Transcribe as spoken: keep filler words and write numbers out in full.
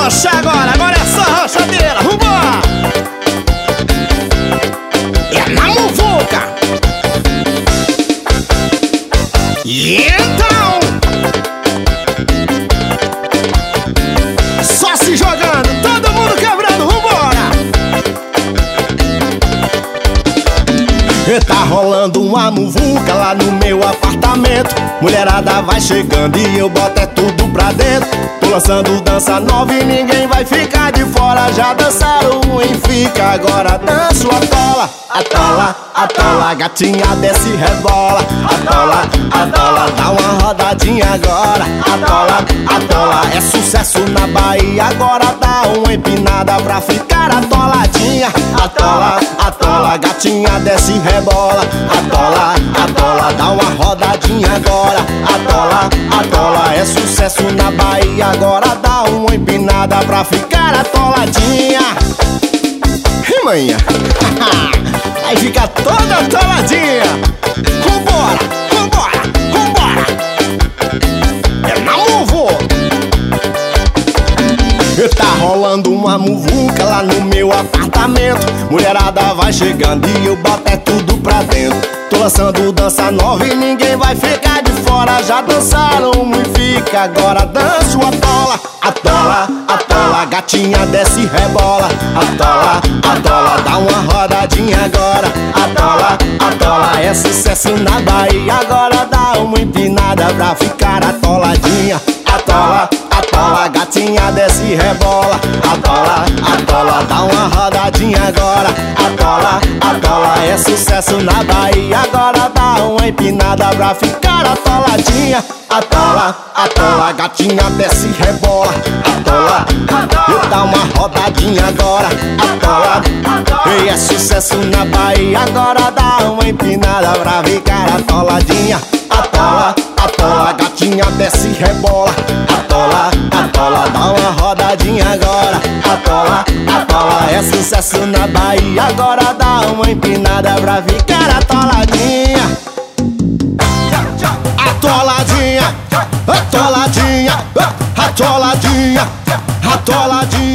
arrocha agora, agora é só arrochadeira, vambora! É na muvuca! E então, só se jogando, todo mundo quebrando, vambora! E tá rolando uma muvuca lá no meu apartamento. Mulherada vai chegando e eu boto é tudo pra dentro. Tô lançando dança nova e ninguém vai ficar de fora. Já dançaram e fica, agora danço a tola. A tola, a tola, gatinha desce e rebola. A tola, a tola, dá uma rodadinha agora. A tola, a tola, é sucesso na Bahia. Agora dá uma empinada pra ficar atoladinha. A tola, a tola, gatinha desce e rebola. A tola, a tola, dá uma rodadinha agora. A tola, a tola, é sucesso na Bahia. Agora dá uma empinada pra ficar atoladinha. E manhã, aí fica toda atoladinha. Vambora, vambora, vambora. É na muvu. E tá rolando uma muvuca lá no meu apartamento. Mulherada vai chegando e eu boto é tudo pra dentro. Tô lançando dança nova e ninguém vai ficar de fora. Já dançaram e fica, agora danço a tola. A tola, a tola, gatinha desce e rebola. A tola, a tola, dá uma rodadinha agora. A tola, a tola, é sucesso na Bahia. Agora dá uma empinada pra ficar atoladinha. A tola, a tola, gatinha desce e rebola. A tola, a tola, dá uma rodadinha agora. A tola, a tola, é sucesso na Bahia. Agora dá uma empinada pra ficar atoladinha. A tola, a tola, gatinha desce e rebola. A tola, e dá uma rodadinha agora. A tola, e é sucesso na Bahia. Agora dá uma empinada pra ficar atoladinha. A tola, a tola, gatinha desce e rebola. A tola, a tola, dá uma rodadinha agora. A tola, a tola, é sucesso na Bahia. Agora dá uma empinada pra ficar atoladinha. Atoladinha, atoladinha, atoladinha, atoladinha.